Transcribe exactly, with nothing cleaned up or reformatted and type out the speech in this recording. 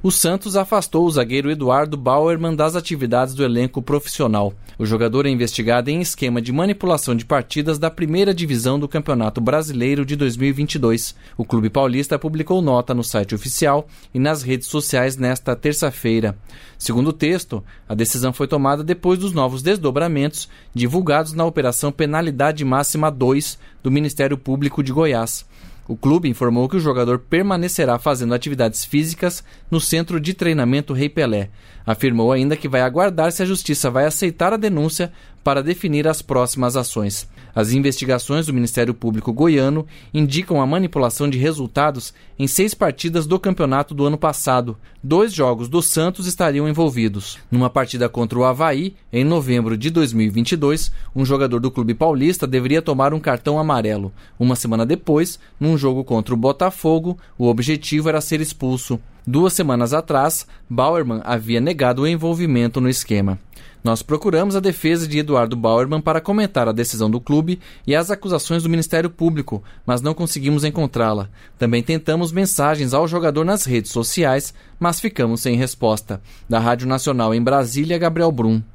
O Santos afastou o zagueiro Eduardo Bauerman das atividades do elenco profissional. O jogador é investigado em esquema de manipulação de partidas da primeira divisão do Campeonato Brasileiro de dois mil e vinte e dois. O clube paulista publicou nota no site oficial e nas redes sociais nesta terça-feira. Segundo o texto, a decisão foi tomada depois dos novos desdobramentos divulgados na Operação Penalidade Máxima dois do Ministério Público de Goiás. O clube informou que o jogador permanecerá fazendo atividades físicas no Centro de Treinamento Rei Pelé. Afirmou ainda que vai aguardar se a Justiça vai aceitar a denúncia para definir as próximas ações. As investigações do Ministério Público goiano indicam a manipulação de resultados em seis partidas do campeonato do ano passado. Dois jogos do Santos estariam envolvidos. Numa partida contra o Avaí, em novembro de dois mil e vinte e dois, um jogador do clube paulista deveria tomar um cartão amarelo. Uma semana depois, num jogo contra o Botafogo, o objetivo era ser expulso. Duas semanas atrás, Bauerman havia negado o envolvimento no esquema. Nós procuramos a defesa de Eduardo Bauerman para comentar a decisão do clube e as acusações do Ministério Público, mas não conseguimos encontrá-la. Também tentamos mensagens ao jogador nas redes sociais, mas ficamos sem resposta. Da Rádio Nacional em Brasília, Gabriel Brum.